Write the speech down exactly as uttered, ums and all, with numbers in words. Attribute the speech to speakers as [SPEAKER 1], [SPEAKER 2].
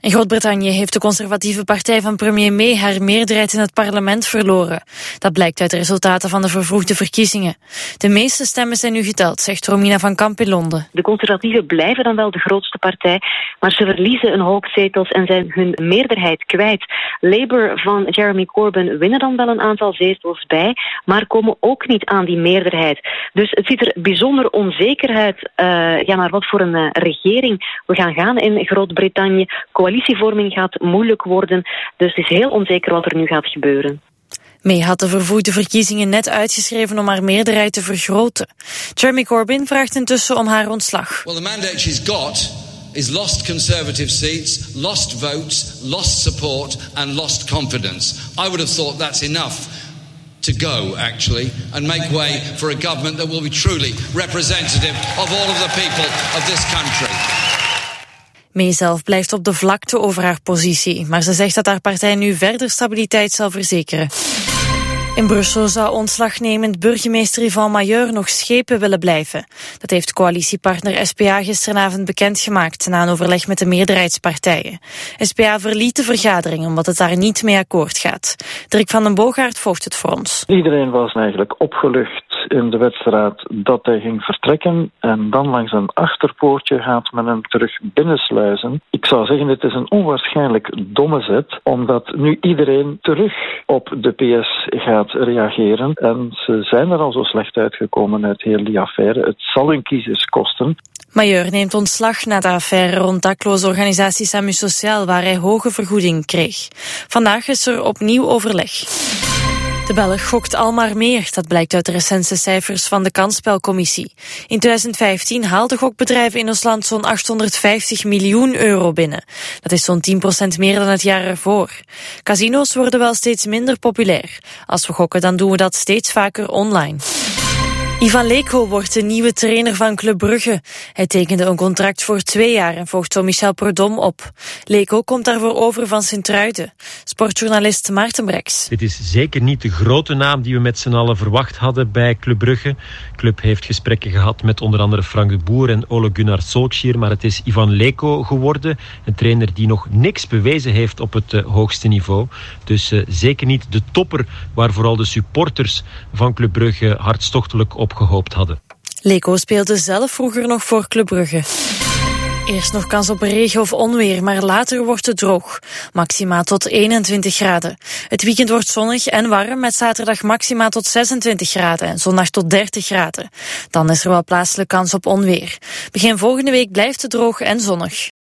[SPEAKER 1] In Groot-Brittannië heeft de conservatieve partij van premier May haar meerderheid in het parlement verloren. Dat blijkt uit de resultaten van de vervroegde verkiezingen. De meeste stemmen zijn nu geteld, zegt Romina van Kamp in Londen.
[SPEAKER 2] De conservatieven blijven dan wel de grootste partij, maar ze verliezen een hoop zetels en zijn hun meerderheid kwijt. Labour van Jeremy Corbyn winnen dan wel een aantal zetels bij, maar komen ook niet aan die meerderheid. Dus het ziet er bijzonder onzeker uit uh, ja, naar wat voor een uh, regering we gaan gaan in Groot-Brittannië. Coalitievorming gaat moeilijk worden, dus het is heel onzeker wat er nu gaat gebeuren.
[SPEAKER 1] May had de vervroegde verkiezingen net uitgeschreven om haar meerderheid te vergroten. Jeremy Corbyn vraagt intussen om haar ontslag.
[SPEAKER 3] Well, the mandate she's got is lost Conservative seats, lost votes, lost support and lost confidence. I would have thought that's enough to go, actually, and make way for a government that will be truly representative of all of the people of this country.
[SPEAKER 1] May zelf blijft op de vlakte over haar positie, maar ze zegt dat haar partij nu verder stabiliteit zal verzekeren. In Brussel zou ontslagnemend burgemeester Yvan Mailleur nog schepen willen blijven. Dat heeft coalitiepartner S P A gisteravond bekendgemaakt na een overleg met de meerderheidspartijen. S P A verliet de vergadering omdat het daar niet mee akkoord gaat. Dirk van den Boogaard volgt het voor ons.
[SPEAKER 4] Iedereen was eigenlijk opgelucht in de wetsraad dat hij ging vertrekken en dan langs een achterpoortje gaat men hem terug binnensluizen. Ik zou zeggen, het is een onwaarschijnlijk domme zet, omdat nu iedereen terug op de P S gaat reageren. En ze zijn er al zo slecht uitgekomen uit heel die affaire. Het zal hun kiezers kosten.
[SPEAKER 1] Mailleur neemt ontslag na de affaire rond dakloze organisatie Samu Sociaal, waar hij hoge vergoeding kreeg. Vandaag is er opnieuw overleg. De Belg gokt al maar meer, dat blijkt uit de recente cijfers van de Kansspelcommissie. In twintig vijftien haalden gokbedrijven in ons land zo'n achthonderdvijftig miljoen euro binnen. Dat is zo'n tien procent meer dan het jaar ervoor. Casino's worden wel steeds minder populair. Als we gokken, dan doen we dat steeds vaker online. Ivan Leko wordt de nieuwe trainer van Club Brugge. Hij tekende een contract voor twee jaar en volgt zo Michel Prudhomme op. Leko komt daarvoor over van Sint-Truiden. Sportjournalist Maarten Breks.
[SPEAKER 5] Dit is zeker niet de grote naam die we met z'n allen verwacht hadden bij Club Brugge. De club heeft gesprekken gehad met onder andere Frank de Boer en Ole Gunnar Solskjaer, maar het is Ivan Leko geworden. Een trainer die nog niks bewezen heeft op het uh, hoogste niveau. Dus uh, zeker niet de topper waar vooral de supporters van Club Brugge hartstochtelijk op gehoopt hadden.
[SPEAKER 1] Leko speelde zelf vroeger nog voor Club Brugge. Eerst nog kans op regen of onweer, maar later wordt het droog. Maxima tot eenentwintig graden. Het weekend wordt zonnig en warm, met zaterdag maxima tot zesentwintig graden en zondag tot dertig graden. Dan is er wel plaatselijk kans op onweer. Begin volgende week blijft het droog en zonnig.